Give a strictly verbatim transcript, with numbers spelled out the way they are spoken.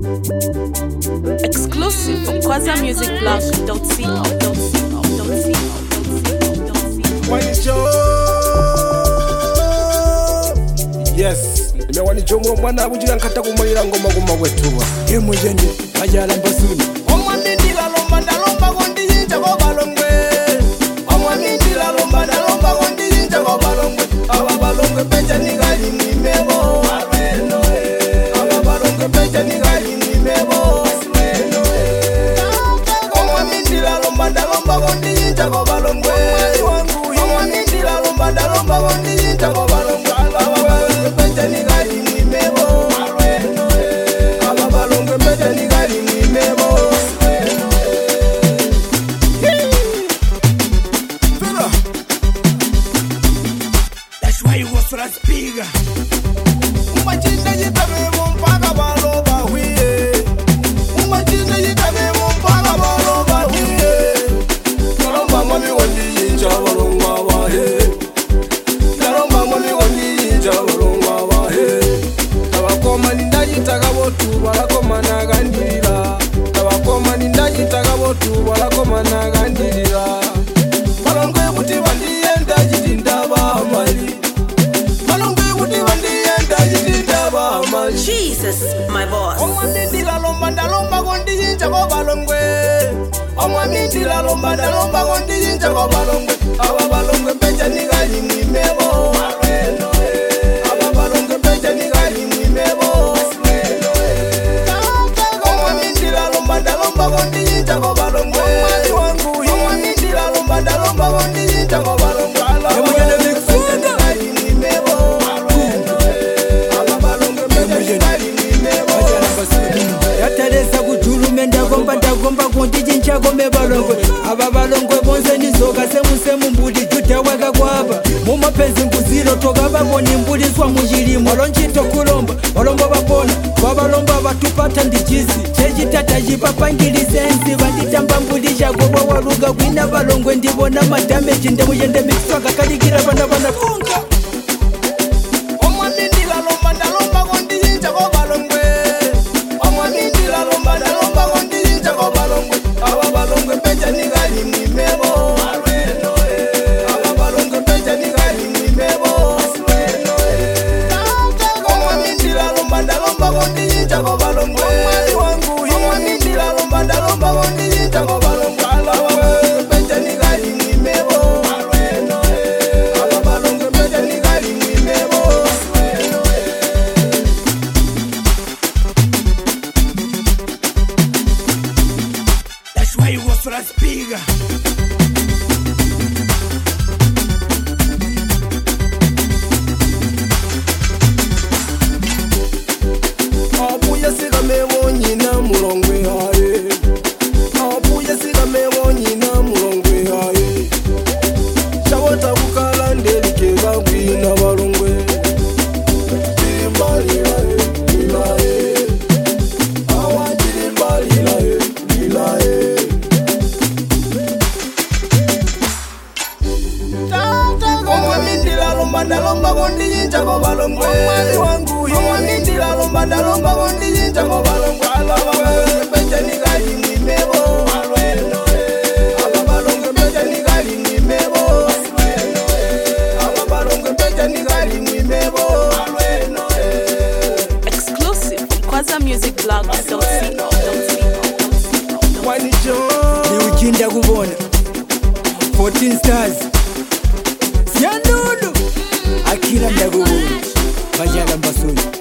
Exclusive from Kwaza Music Blog dot co dot co. Yes, nimewani jomo mwana bujira nkata kumalira ngoma guma gwetuwa. Yemwe jende ajala mbasuni. Omwami ndila lomba ndalomba gondi yinja go balongwe. Omwami ndila lomba ndalomba gondi yinja go balongwe. Aba balongwe pecha nigali nimebo. Arweno eh. Aba balongwe pecha nigali nimebo. Arweno eh. Omwami ndila lomba ndalomba gondi yinja go balongwe. Omwami ndila lomba ndalomba gondi yinja go balongwe. Spiga umachinda yitabemo mpaka baloba hwiye umachinda yitabemo mpaka baloba hwiye karomba mami wandi yinja balongwa bahe karomba mami wandi yinja balongwa bahe tabakoma nindayitaga botu balakoma nagandira tabakoma nindayitaga botu balakoma nagandira balongwe buti bandiyenda jitinda bamali. Jesus, my boss. Omwami ndila lomba ndalomba gondi yinja go balongwe. Omwami ndila lomba ndalomba gondi yinja go balongwe. Aba balongwe pecha nigali nimebo. Arweno eh. Aba balongwe pecha nigali nimebo. Arweno eh. Omwami ndila lomba ndalomba gondi yinja go balongwe. Omwami ndila lomba ndalomba gondi yinja go balongwe. Ndagomba ndagomba kundi chinchagombe balongwe aba balongwe bonse nizoka semusemu mbuli juta waka kwaba mumapenzi nkuziro toka baboni mbuliswa mujilimo lonchito kulomba balomba babona babalomba batupata ndichisi chechitata chipapangilisensi banditamba mbulisha gobwa waluga kwina balongwe ndibona madameji ndemuyende mikiswa kakalikira bana bana funga. Omwami ndila lomba ndalomba gondi yinja go balongwe. Omwami ndila lomba ndalomba gondi yinja go balongwe. Aba balongwe pecha nigali nimebo. Arweno eh. Aba balongwe pecha nigali nimebo. Arweno eh. Omwami ndila lomba ndalomba gondi yinja go balongwe. Omwami ndila lomba ndalomba gondi yinja go balongwe. Aba balongwe pecha nigali nimebo. Arweno eh. Aba balongwe pecha nigali nimebo. Arweno eh. That's why you was for a speaker. Abuya siga mewo nyina mulongwe haye. Abuya siga mewo nyina mulongwe haye. Shawota kukala ndelike bagwina balongwe. Jirimbali laye, lilaye. Awa jirimbali laye, lilaye. Omwami ndila lomba ndalomba gondi yinja go balongwe. Omwami ndila lomba ndalomba gondi yinja go balongwe. Alaba balongwe pecha nigali nimebo. Arweno eh. Aba balongwe pecha nigali nimebo. Arweno eh. Aba balongwe pecha nigali nimebo. Arweno eh. Exclusive from Kwaza Music Blog dot co dot co. Wani jo. Ni uchinda kubona fourteen stars Siandulu Akira ndagubuni Bajala mbasuni.